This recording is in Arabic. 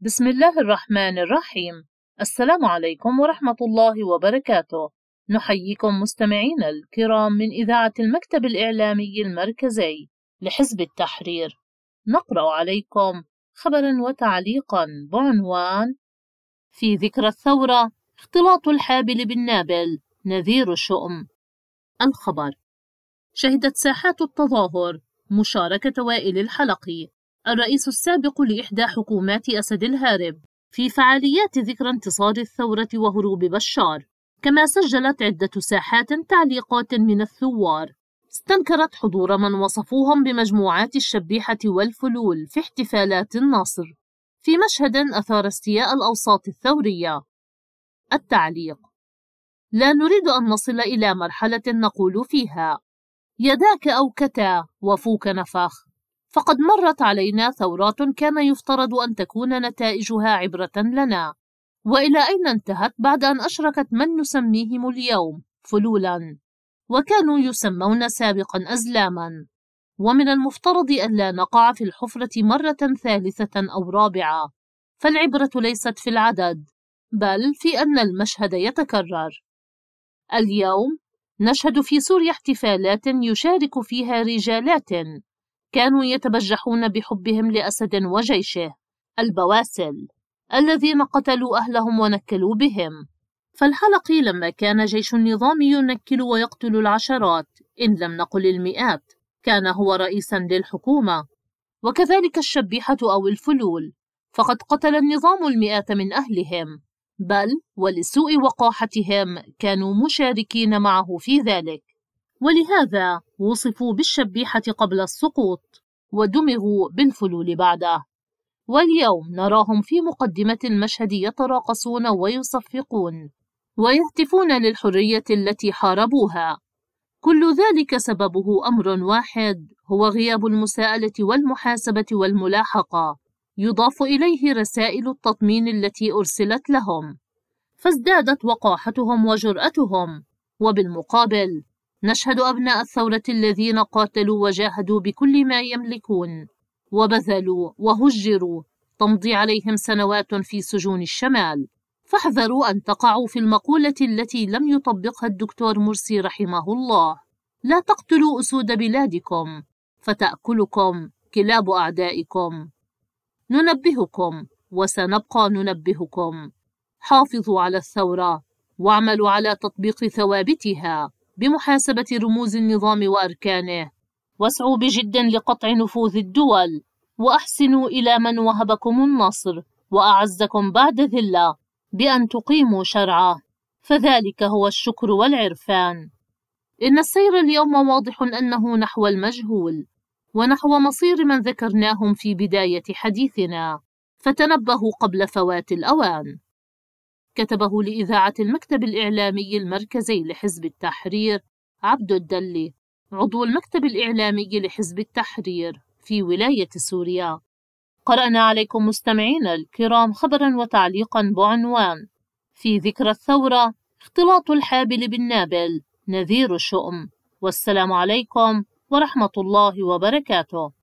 بسم الله الرحمن الرحيم. السلام عليكم ورحمة الله وبركاته. نحييكم مستمعينا الكرام من إذاعة المكتب الإعلامي المركزي لحزب التحرير. نقرأ عليكم خبرا وتعليقا بعنوان: في ذكرى الثورة اختلاط الحابل بالنابل نذير الشؤم. الخبر: شهدت ساحات التظاهر مشاركة وائل الحلقي الرئيس السابق لإحدى حكومات أسد الهارب في فعاليات ذكرى انتصار الثورة وهروب بشار، كما سجلت عدة ساحات تعليقات من الثوار استنكرت حضور من وصفوهم بمجموعات الشبيحة والفلول في احتفالات النصر، في مشهد أثار استياء الأوساط الثورية. التعليق: لا نريد أن نصل إلى مرحلة نقول فيها يداك أوكتا وفوك نفخ، فقد مرت علينا ثورات كان يفترض أن تكون نتائجها عبرة لنا، وإلى أين انتهت بعد أن أشركت من نسميهم اليوم فلولا وكانوا يسمون سابقا أزلاما، ومن المفترض ألا نقع في الحفرة مرة ثالثة أو رابعة، فالعبرة ليست في العدد بل في أن المشهد يتكرر. اليوم نشهد في سوريا احتفالات يشارك فيها رجالات كانوا يتبجحون بحبهم لأسد وجيشه البواسل الذين قتلوا أهلهم ونكلوا بهم. فالحلقي لما كان جيش النظام ينكل ويقتل العشرات إن لم نقل المئات كان هو رئيسا للحكومة، وكذلك الشبيحة أو الفلول، فقد قتل النظام المئات من أهلهم، بل ولسوء وقاحتهم كانوا مشاركين معه في ذلك، ولهذا وصفوا بالشبيحة قبل السقوط ودمغوا بالفلول بعده، واليوم نراهم في مقدمة المشهد يتراقصون ويصفقون ويهتفون للحرية التي حاربوها. كل ذلك سببه أمر واحد، هو غياب المساءلة والمحاسبة والملاحقة، يضاف إليه رسائل التطمين التي أرسلت لهم، فازدادت وقاحتهم وجرأتهم. وبالمقابل نشهد أبناء الثورة الذين قاتلوا وجاهدوا بكل ما يملكون وبذلوا وهجروا تمضي عليهم سنوات في سجون الشمال، فاحذروا أن تقعوا في المقولة التي لم يطبقها الدكتور مرسي رحمه الله: لا تقتلوا أسود بلادكم فتأكلكم كلاب أعدائكم. ننبهكم وسنبقى ننبهكم: حافظوا على الثورة واعملوا على تطبيق ثوابتها بمحاسبة رموز النظام وأركانه، واسعوا بجد لقطع نفوذ الدول، وأحسنوا إلى من وهبكم النصر وأعزكم بعد ذلة بأن تقيموا شرعه، فذلك هو الشكر والعرفان. إن السير اليوم واضح أنه نحو المجهول ونحو مصير من ذكرناهم في بداية حديثنا، فتنبهوا قبل فوات الأوان. كتبه لإذاعة المكتب الإعلامي المركزي لحزب التحرير عبد الدلي، عضو المكتب الإعلامي لحزب التحرير في ولاية سوريا. قرأنا عليكم مستمعينا الكرام خبرا وتعليقا بعنوان: في ذكرى الثورة اختلاط الحابل بالنابل نذير الشؤم. والسلام عليكم ورحمة الله وبركاته.